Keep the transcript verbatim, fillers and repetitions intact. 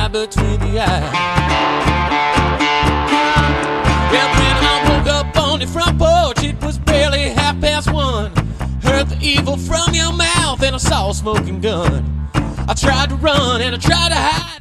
right between the eyes. Yeah, when I woke up on the front porch, it was barely half past one. Heard the evil from your mouth and I saw a smoking gun. I tried to run and I tried to hide.